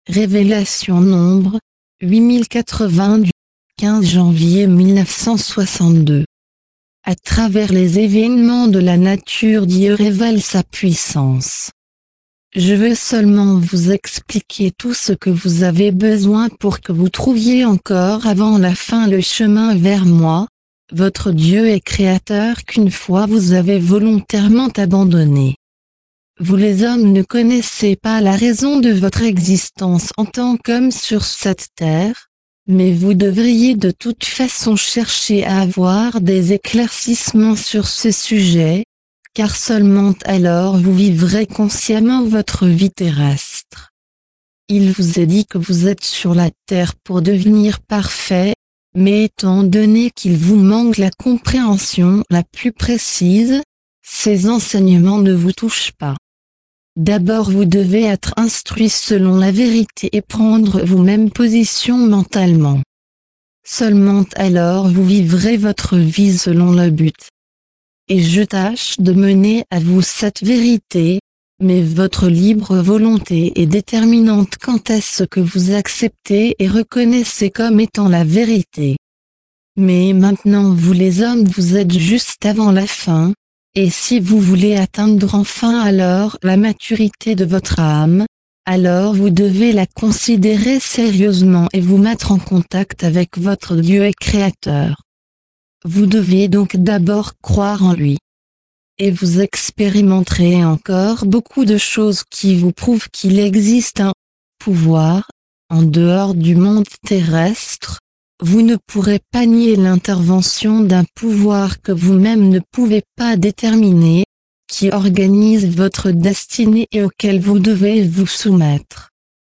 Révélation Nombre 8080 du 15 janvier 1962. À travers les événements de la nature, Dieu révèle sa puissance. Je veux seulement vous expliquer tout ce que vous avez besoin pour que vous trouviez encore avant la fin le chemin vers moi, votre Dieu et Créateur qu'une fois vous avez volontairement abandonné. Vous les hommes ne connaissez pas la raison de votre existence en tant qu'homme sur cette terre, mais vous devriez de toute façon chercher à avoir des éclaircissements sur ce sujet, car seulement alors vous vivrez consciemment votre vie terrestre. Il vous est dit que vous êtes sur la terre pour devenir parfait, mais étant donné qu'il vous manque la compréhension la plus précise, ces enseignements ne vous touchent pas. D'abord vous devez être instruit selon la vérité et prendre vous-même position mentalement. Seulement alors vous vivrez votre vie selon le but. Et je tâche de mener à vous cette vérité, mais votre libre volonté est déterminante quant à ce que vous acceptez et reconnaissez comme étant la vérité. Mais maintenant vous les hommes vous êtes juste avant la fin, et si vous voulez atteindre enfin alors la maturité de votre âme, alors vous devez la considérer sérieusement et vous mettre en contact avec votre Dieu et Créateur. Vous devez donc d'abord croire en lui. Et vous expérimenterez encore beaucoup de choses qui vous prouvent qu'il existe un pouvoir, en dehors du monde terrestre. Vous ne pourrez pas nier l'intervention d'un pouvoir que vous-même ne pouvez pas déterminer, qui organise votre destinée et auquel vous devez vous soumettre.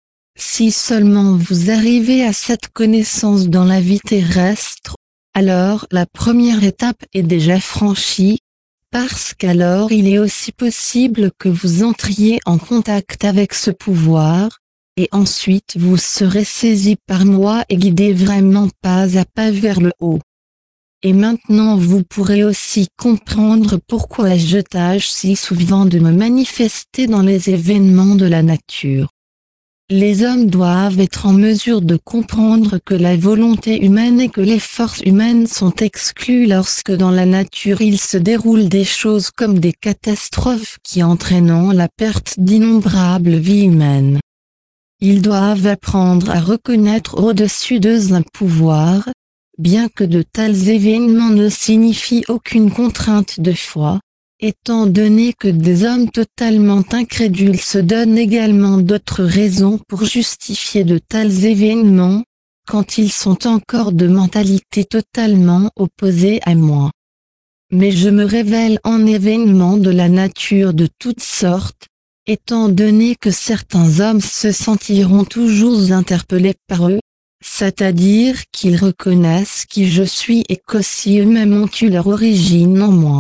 Si seulement vous arrivez à cette connaissance dans la vie terrestre, alors la première étape est déjà franchie, parce qu'alors il est aussi possible que vous entriez en contact avec ce pouvoir, et ensuite vous serez saisi par moi et guidé vraiment pas à pas vers le haut. Et maintenant vous pourrez aussi comprendre pourquoi je tâche si souvent de me manifester dans les événements de la nature. Les hommes doivent être en mesure de comprendre que la volonté humaine et que les forces humaines sont exclues lorsque dans la nature il se déroule des choses comme des catastrophes qui entraînent la perte d'innombrables vies humaines. Ils doivent apprendre à reconnaître au-dessus d'eux un pouvoir, bien que de tels événements ne signifient aucune contrainte de foi, étant donné que des hommes totalement incrédules se donnent également d'autres raisons pour justifier de tels événements, quand ils sont encore de mentalité totalement opposée à moi. Mais je me révèle en événements de la nature de toutes sortes, étant donné que certains hommes se sentiront toujours interpellés par eux, c'est-à-dire qu'ils reconnaissent qui je suis et qu'aussi eux-mêmes ont eu leur origine en moi.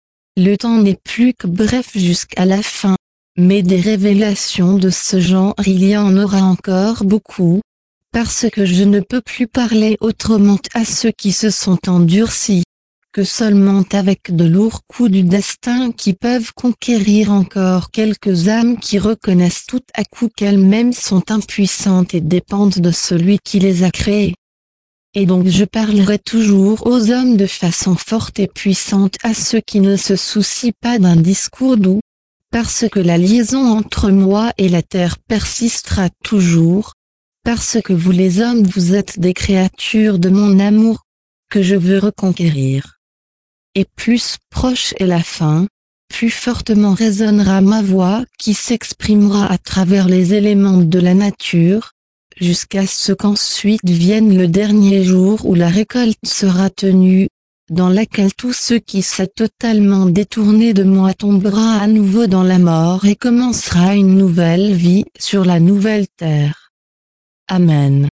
Le temps n'est plus que bref jusqu'à la fin, mais des révélations de ce genre il y en aura encore beaucoup, parce que je ne peux plus parler autrement à ceux qui se sont endurcis, que seulement avec de lourds coups du destin qui peuvent conquérir encore quelques âmes qui reconnaissent tout à coup qu'elles-mêmes sont impuissantes et dépendent de celui qui les a créées. Et donc je parlerai toujours aux hommes de façon forte et puissante à ceux qui ne se soucient pas d'un discours doux, parce que la liaison entre moi et la terre persistera toujours, parce que vous les hommes vous êtes des créatures de mon amour, que je veux reconquérir. Et plus proche est la fin, plus fortement résonnera ma voix qui s'exprimera à travers les éléments de la nature, jusqu'à ce qu'ensuite vienne le dernier jour où la récolte sera tenue, dans laquelle tout ce qui s'est totalement détourné de moi tombera à nouveau dans la mort et commencera une nouvelle vie sur la nouvelle terre. Amen.